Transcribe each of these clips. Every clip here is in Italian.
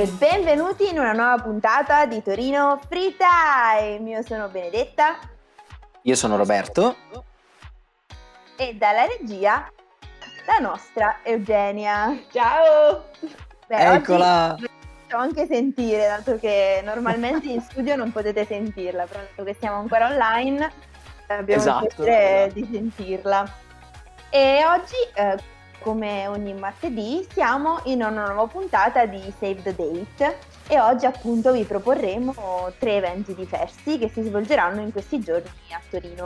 E benvenuti in una nuova puntata di Torino Free Time. Io sono Benedetta. Io sono Roberto. E dalla regia la nostra Eugenia. Ciao! Eccola! Oggi facciamo anche sentire, dato che normalmente in studio non potete sentirla, però dato che siamo ancora online abbiamo il piacere di sentirla. E oggi, come ogni martedì, siamo in una nuova puntata di Save the Date e oggi appunto vi proporremo 3 eventi diversi che si svolgeranno in questi giorni a Torino.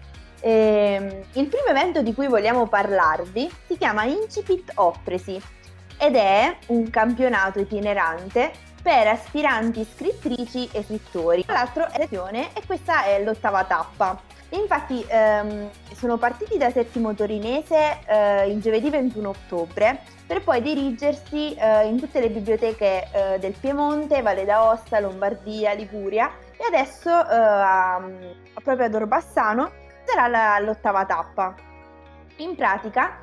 Il primo evento di cui vogliamo parlarvi si chiama Incipit Offresi ed è un campionato itinerante per aspiranti scrittrici e scrittori. Tra l'altro è lezione e questa è l'8ª tappa. Infatti sono partiti da Settimo Torinese il giovedì 21 ottobre per poi dirigersi in tutte le biblioteche del Piemonte, Valle d'Aosta, Lombardia, Liguria e adesso proprio ad Orbassano sarà l'8ª tappa. In pratica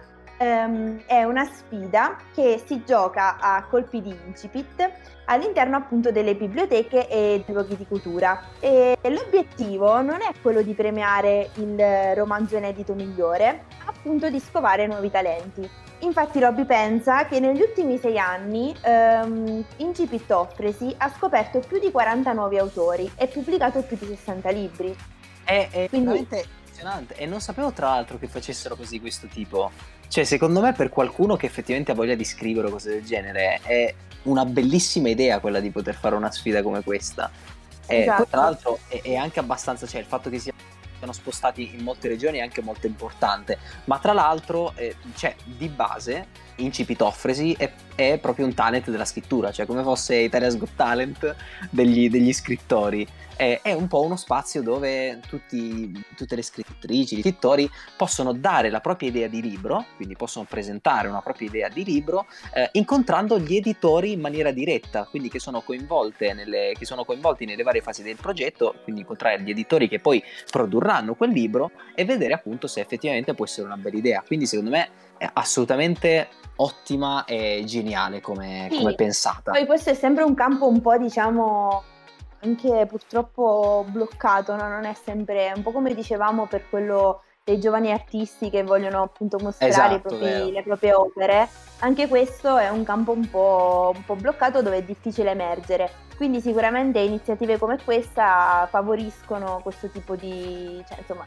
è una sfida che si gioca a colpi di incipit all'interno appunto delle biblioteche e dei luoghi di cultura, e l'obiettivo non è quello di premiare il romanzo inedito migliore, ma appunto di scovare nuovi talenti. Infatti Robby pensa che negli ultimi 6 anni Incipit Offresi ha scoperto più di 40 nuovi autori e pubblicato più di 60 libri. È veramente emozionante, e non sapevo tra l'altro che facessero così questo tipo. Cioè, secondo me, per qualcuno che effettivamente ha voglia di scrivere o cose del genere, è una bellissima idea quella di poter fare una sfida come questa. Esatto. Poi tra l'altro è anche abbastanza, cioè il fatto che siano spostati in molte regioni è anche molto importante, ma tra l'altro cioè, di base Incipit Offresi è proprio un talent della scrittura, cioè come fosse Italia's Got Talent degli scrittori. È un po' uno spazio dove tutte le scrittrici, gli scrittori possono dare la propria idea di libro, quindi possono presentare una propria idea di libro incontrando gli editori in maniera diretta, quindi che sono coinvolti nelle varie fasi del progetto, quindi incontrare gli editori che poi produrranno quel libro e vedere appunto se effettivamente può essere una bella idea. Quindi secondo me è assolutamente ottima e geniale come pensata. Poi questo è sempre un campo un po', diciamo, anche purtroppo bloccato, no? Non è sempre, un po' come dicevamo per quello dei giovani artisti che vogliono appunto mostrare le proprie opere. Anche questo è un campo un po' bloccato dove è difficile emergere. Quindi sicuramente iniziative come questa favoriscono questo tipo di, cioè, insomma,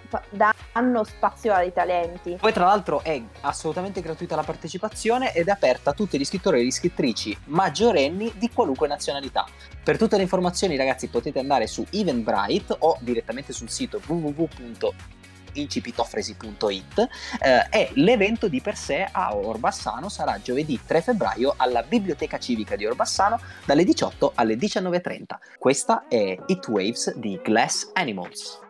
danno spazio ai talenti. Poi tra l'altro è assolutamente gratuita la partecipazione ed è aperta a tutti gli scrittori e gli scrittrici maggiorenni di qualunque nazionalità. Per tutte le informazioni, ragazzi, potete andare su Eventbrite o direttamente sul sito www.incipitoffresi.it e l'evento di per sé a Orbassano sarà giovedì 3 febbraio alla Biblioteca Civica di Orbassano dalle 18 alle 19:30. Questa è Heat Waves di Glass Animals.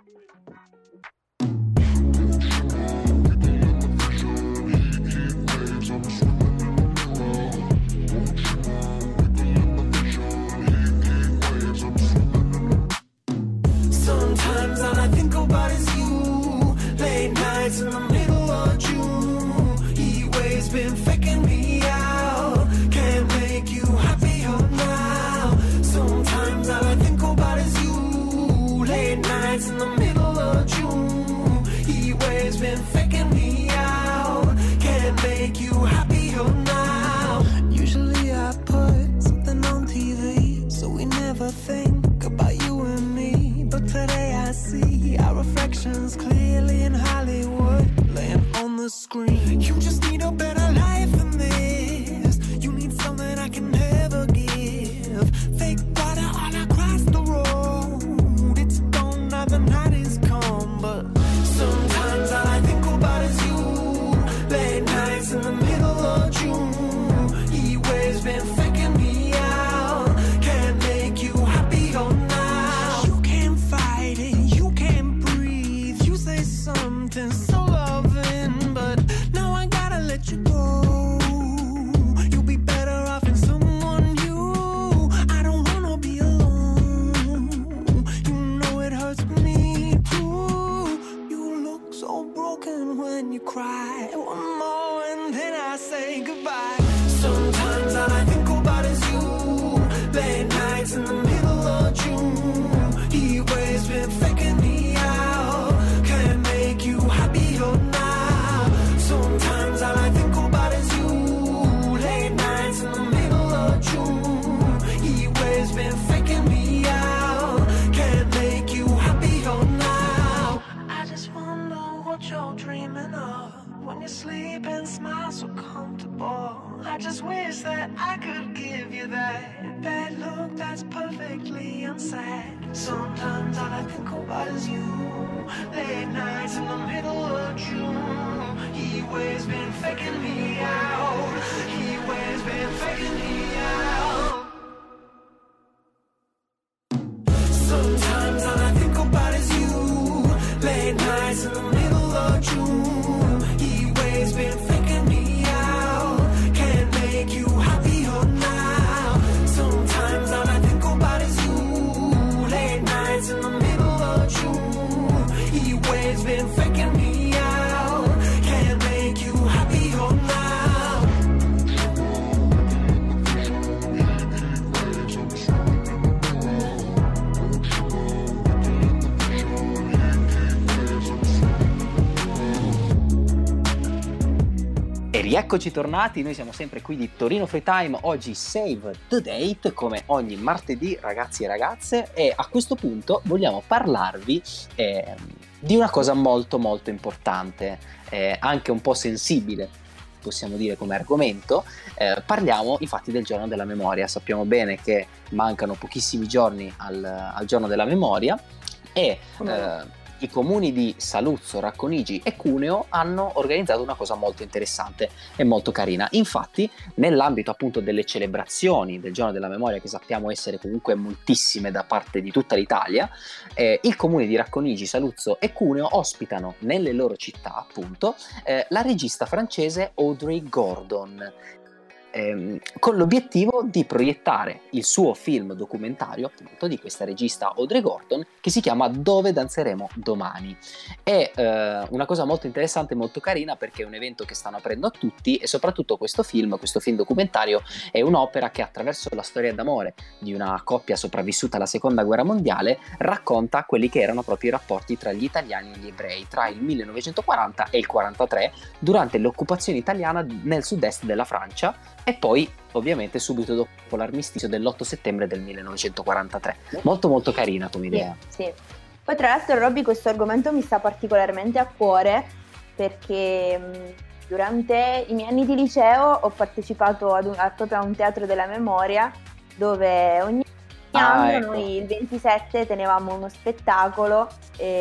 Sometimes all I think about is you. Late nights in the middle of June. Heat waves been faking me out. Can't make you happier now. Sometimes all I think about is you. Late nights in the middle of June. Heat waves been faking me out. Can't make you happier now. Usually I put something on TV, so we never think about you and me. But today I see our reflections clearly in Hollywood, laying on the screen. You just need a better life than this. You need something I can never give. Fake water all across the road. It's gone now, the night is come. But sometimes all I think about is you. Late nights in the middle of June. Heat waves been faking me out. Can't make you happier now. You can't fight it, you can't breathe. You say something so loving, but now I gotta let you go. sad. Sometimes all I think about is you. Late nights in the middle of June. He waves been faking me out. He waves been faking me out. Sometimes all I think about is you. Late nights in the middle of June. He waves been faking me out. Can't make you happier now. Sometimes all I think about is you. Late nights in the middle of June. He waves been faking me out. Can't make you happier now. E rieccoci tornati, noi siamo sempre qui di Torino Free Time, oggi Save the Date come ogni martedì ragazzi e ragazze, e a questo punto vogliamo parlarvi di una cosa molto molto importante, anche un po' sensibile possiamo dire come argomento. Parliamo infatti del giorno della memoria. Sappiamo bene che mancano pochissimi giorni al giorno della memoria e i comuni di Saluzzo, Racconigi e Cuneo hanno organizzato una cosa molto interessante e molto carina. Infatti, nell'ambito appunto delle celebrazioni del giorno della memoria, che sappiamo essere comunque moltissime da parte di tutta l'Italia, i comuni di Racconigi, Saluzzo e Cuneo ospitano nelle loro città appunto la regista francese Audrey Gordon, con l'obiettivo di proiettare il suo film documentario appunto di questa regista Audrey Gordon, che si chiama Dove danzeremo domani. È una cosa molto interessante e molto carina, perché è un evento che stanno aprendo a tutti, e soprattutto questo film documentario è un'opera che attraverso la storia d'amore di una coppia sopravvissuta alla seconda guerra mondiale racconta quelli che erano proprio i rapporti tra gli italiani e gli ebrei tra il 1940 e il 43 durante l'occupazione italiana nel sud-est della Francia, e poi ovviamente subito dopo l'armistizio dell'8 settembre del 1943. Molto molto carina come idea. Sì. Poi tra l'altro, Robby, questo argomento mi sta particolarmente a cuore, perché durante i miei anni di liceo ho partecipato proprio a un teatro della memoria, dove ogni anno noi il 27 tenevamo uno spettacolo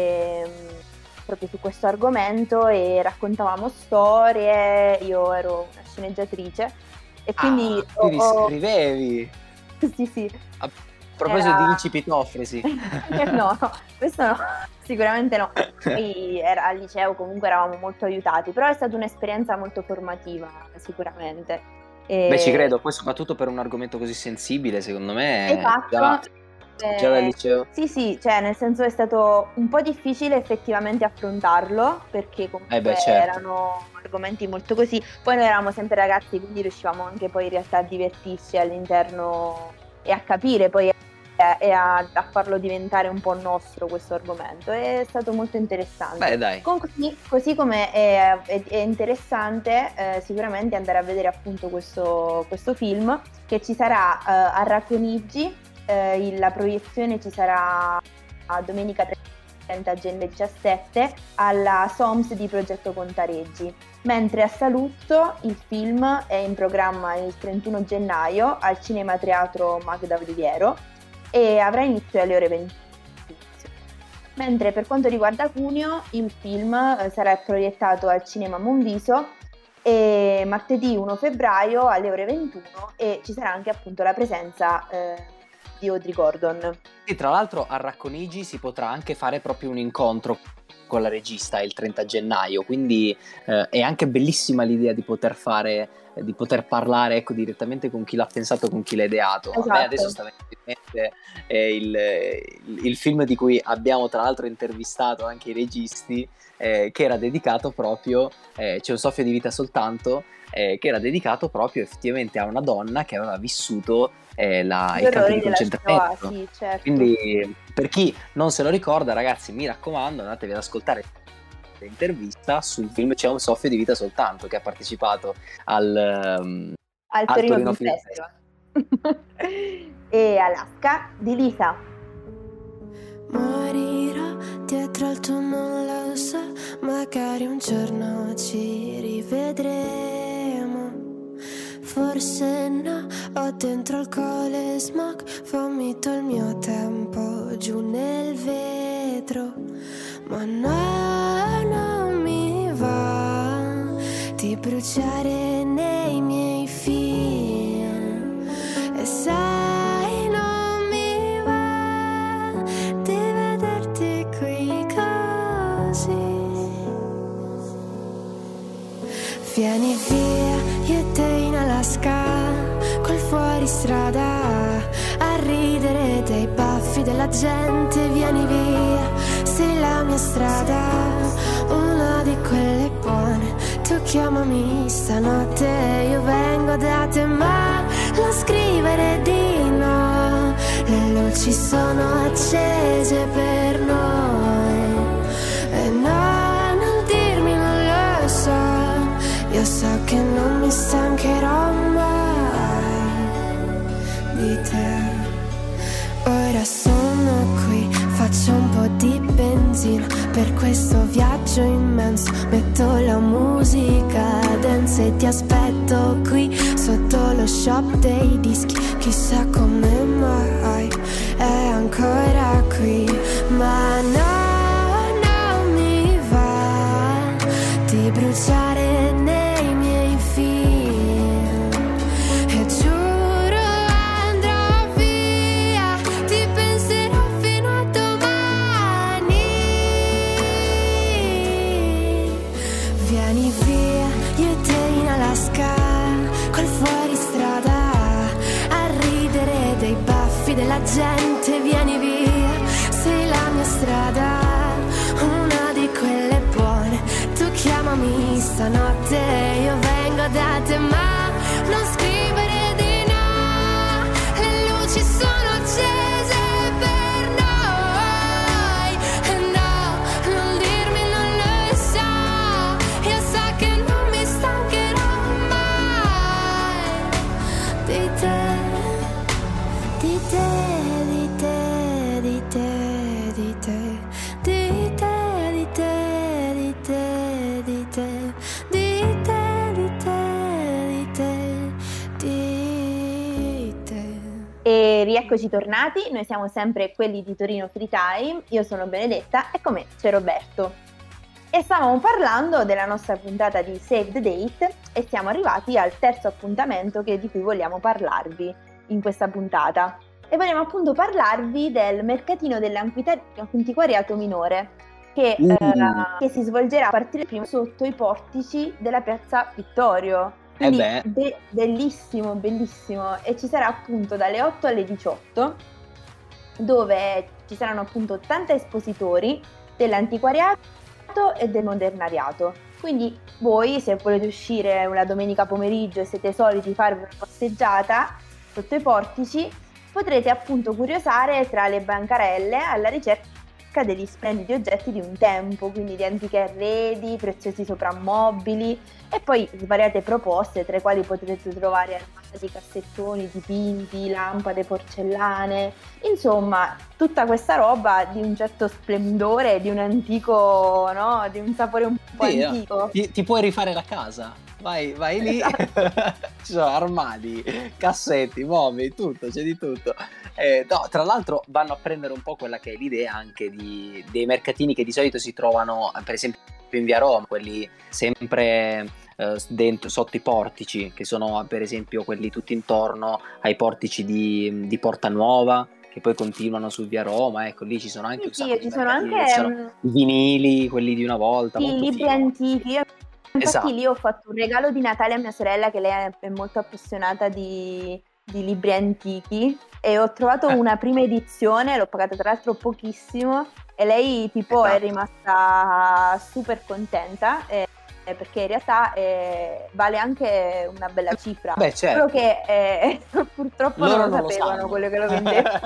proprio su questo argomento e raccontavamo storie. Io ero una sceneggiatrice e quindi scrivevi? Sì. A proposito di incipitofresi. No, questo no, sicuramente no. Poi al liceo comunque eravamo molto aiutati, però è stata un'esperienza molto formativa sicuramente. Beh, ci credo, poi soprattutto per un argomento così sensibile, secondo me. Esatto. Già dal liceo. Sì, cioè nel senso è stato un po' difficile effettivamente affrontarlo, perché comunque certo, erano argomenti molto così. Poi noi eravamo sempre ragazzi, quindi riuscivamo anche poi in realtà a divertirci all'interno e a capire poi e a farlo diventare un po' nostro questo argomento. È stato molto interessante. Beh, dai. Così come è interessante sicuramente andare a vedere appunto questo film, che ci sarà a Racconigi. La proiezione ci sarà domenica 30 gennaio 17 alla SOMS di Progetto Contareggi, mentre a Saluzzo il film è in programma il 31 gennaio al Cinema Teatro Magda Oliviero e avrà inizio alle ore 20. Mentre per quanto riguarda Cuneo, il film sarà proiettato al Cinema Monviso e martedì 1 febbraio alle ore 21, e ci sarà anche appunto la presenza di Audrey Gordon. E tra l'altro a Racconigi si potrà anche fare proprio un incontro con la regista il 30 gennaio, quindi è anche bellissima l'idea di poter parlare direttamente con chi l'ha pensato, con chi l'ha ideato. Esatto. A me adesso sta venendo in mente il film di cui abbiamo tra l'altro intervistato anche i registi, che era dedicato proprio, c'è un soffio di vita soltanto, che era dedicato proprio effettivamente a una donna che aveva vissuto il campo di concentramento. Sì, certo. Quindi per chi non se lo ricorda, ragazzi, mi raccomando, andatevi ad ascoltare l'intervista sul film C'è un soffio di vita soltanto, che ha partecipato al Torino Film Festival. E Alaska di Lisa. Morirò dietro al tuo non lo so, magari un giorno ci rivedremo. Forse no, ho dentro alcol e smog, vomito il mio tempo dietro, ma no, non mi va di bruciare nei miei film. E sai, non mi va di vederti qui così. Vieni via, io e te in Alaska, col fuoristrada, a ridere dei baffi della gente. Vieni via, sei la mia strada, una di quelle buone. Tu chiamami stanotte, io vengo da te, ma non scrivere di no. Le luci sono accese per noi. E no, non dirmi non lo so. Io so che non mi stancherò mai di te. Ora sono qui, faccio un po' di benzina per questo viaggio immenso. Metto la musica dance e ti aspetto qui sotto lo shop dei dischi. Chissà come mai è ancora qui. Ma no, non mi va di bruciare nei miei film. E giuro andrò via, ti penserò fino a domani. Vieni via, io e te in Alaska, col fuoristrada, a ridere dei baffi della gente. Vieni via, sei la mia strada, una di quelle buone. Tu chiamami stanotte, io vengo da te, ma non scrivere di no. Le luci sono accese per noi. E no, non dirmi non lo so. Io so che non mi stancherò mai di te, di te, di te, di te, di te, di te, di te, di te, di te, di te, di te, di te. E rieccoci tornati, noi siamo sempre quelli di Torino Free Time, io sono Benedetta e con me c'è Roberto. E stavamo parlando della nostra puntata di Save the Date e siamo arrivati al terzo appuntamento di cui vogliamo parlarvi in questa puntata. E vogliamo appunto parlarvi del mercatino dell'antiquariato minore che si svolgerà a partire prima sotto i portici della piazza Vittorio. Quindi bellissimo, bellissimo. E ci sarà appunto dalle 8 alle 18, dove ci saranno appunto tanti espositori dell'antiquariato e del modernariato. Quindi voi, se volete uscire una domenica pomeriggio e siete soliti farvi una passeggiata sotto i portici, potrete appunto curiosare tra le bancarelle alla ricerca degli splendidi oggetti di un tempo, quindi di antichi arredi, preziosi soprammobili e poi svariate proposte, tra i quali potrete trovare armadi, cassettoni, dipinti, lampade, porcellane, insomma tutta questa roba di un certo splendore, di un antico, no? Di un sapore un po' antico. Ti puoi rifare la casa. Vai lì, ci sono armadi, cassetti, mobili, tutto, c'è di tutto. No, tra l'altro vanno a prendere un po' quella che è l'idea anche dei mercatini che di solito si trovano, per esempio in via Roma, quelli sempre dentro, sotto i portici, che sono per esempio quelli tutti intorno ai portici di Porta Nuova, che poi continuano su via Roma. Ecco, lì ci sono anche ci sono anche i vinili, quelli di una volta, sì, libri antichi. Infatti esatto. Lì ho fatto un regalo di Natale a mia sorella, che lei è molto appassionata di libri antichi, e ho trovato una prima edizione, l'ho pagata tra l'altro pochissimo e lei tipo è rimasta super contenta perché in realtà vale anche una bella cifra. Beh, certo. Solo che purtroppo loro non lo sapevano quello che lo vendevano.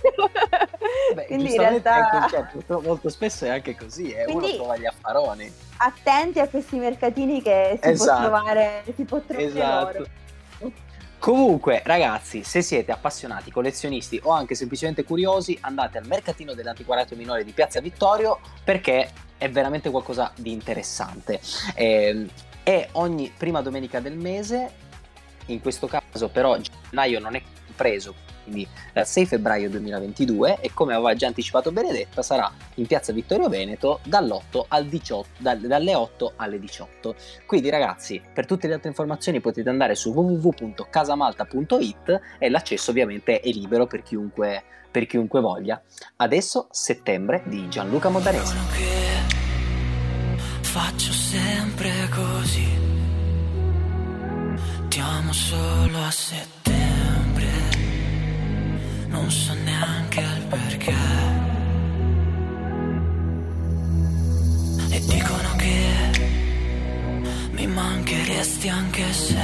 Quindi in realtà molto spesso è anche così, uno trova gli affaroni. Attenti a questi mercatini che si può trovare loro. Comunque ragazzi, se siete appassionati, collezionisti o anche semplicemente curiosi, andate al mercatino dell'antiquariato minore di Piazza Vittorio, perché è veramente qualcosa di interessante. È ogni prima domenica del mese, in questo caso però gennaio non è compreso, quindi 6 febbraio 2022, e come aveva già anticipato Benedetta sarà in piazza Vittorio Veneto dalle 8 alle 18. Quindi ragazzi, per tutte le altre informazioni potete andare su www.casamalta.it e l'accesso ovviamente è libero per chiunque voglia. Adesso Settembre di Gianluca Modanese. Faccio sempre così, ti amo solo a settembre, non so neanche il perché, e dicono che mi mancheresti anche se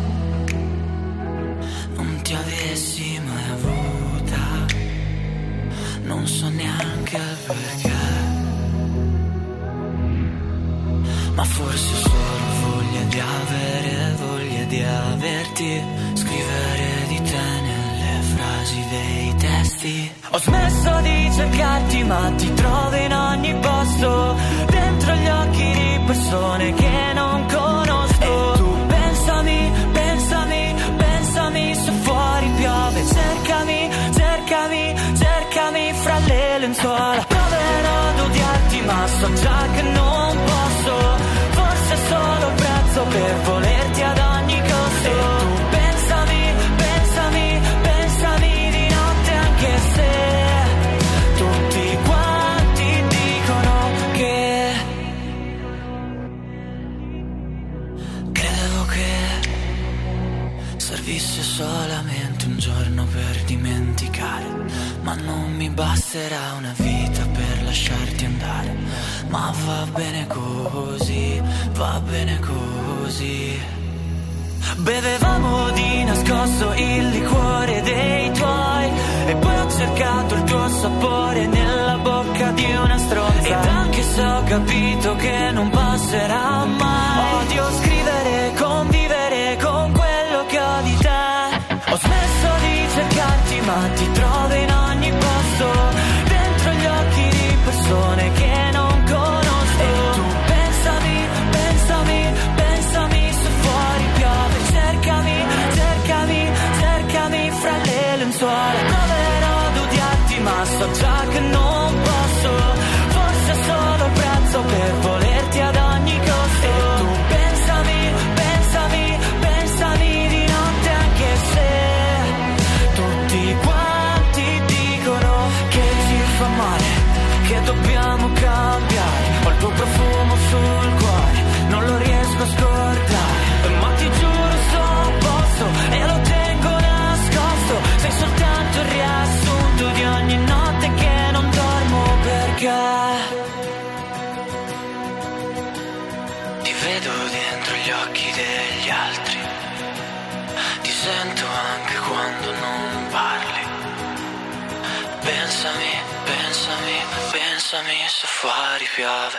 non ti avessi mai avuta, non so neanche il perché, ma forse ho solo voglia di averti, scrivere di te nelle frasi dei testi. Ho smesso di cercarti ma ti trovo in ogni posto, dentro gli occhi di persone che non conosco. E tu pensami, pensami, pensami, se fuori piove, cercami, cercami, cercami fra le lenzuola. Proverò ad odiarti ma so già che non posso, forse è solo il prezzo per volerti ad ogni costo. E tu pensami, pensami, pensami di notte anche se tutti quanti dicono che credevo che servisse solamente un giorno per dimenticare, ma non mi basterà una vita per lasciarti andare. Ma va bene così, va bene così. Bevevamo di nascosto il liquore dei tuoi, e poi ho cercato il tuo sapore nella bocca di una stronza. Ed anche se ho capito che non passerà mai, odio scrivere, convivere con quello che ho di te. Ho smesso di cercarti ma ti trovo in ogni posto, dentro gli occhi di persone che non conosco. E tu pensami, pensami, pensami, se fuori piove, cercami, cercami, cercami fra le lenzuola. Proverò ad odiarti ma so già che non posso, forse è solo il prezzo per volerti ad ogni costo. E tu pensami, pensami, pensami di notte anche se tutti quanti dicono che ci fa male, che dobbiamo cambiare. Ho il tuo profumo sul cuore, non lo riesco a scordare, ma ti giuro sto a posto e lo tengo nascosto. Sei soltanto il riassunto di ogni notte che non dormo, perché ti vedo dentro gli occhi degli altri, ti sento anche quando non parli. Pensami, pensami, pensami se fuori piove.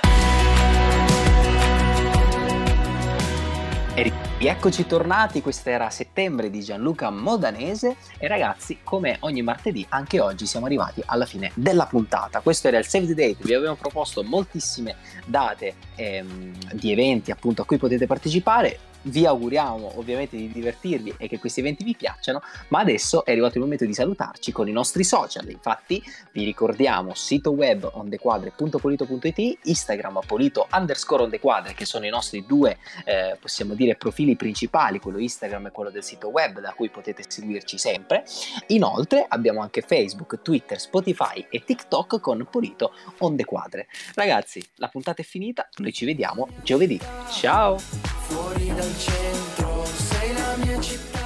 E rieccoci tornati, questa era Settembre di Gianluca Modanese, e ragazzi, come ogni martedì anche oggi siamo arrivati alla fine della puntata. Questo era il Save the Date, vi abbiamo proposto moltissime date di eventi appunto a cui potete partecipare. Vi auguriamo ovviamente di divertirvi e che questi eventi vi piacciono, ma adesso è arrivato il momento di salutarci con i nostri social. Infatti vi ricordiamo sito web ondequadre.polito.it, Instagram polito_ondequadre, che sono i nostri due possiamo dire profili principali, quello Instagram e quello del sito web, da cui potete seguirci sempre. Inoltre abbiamo anche Facebook, Twitter, Spotify e TikTok con Polito Ondequadre. Ragazzi, la puntata è finita, noi ci vediamo giovedì. Ciao! Fuori dal centro, sei la mia città.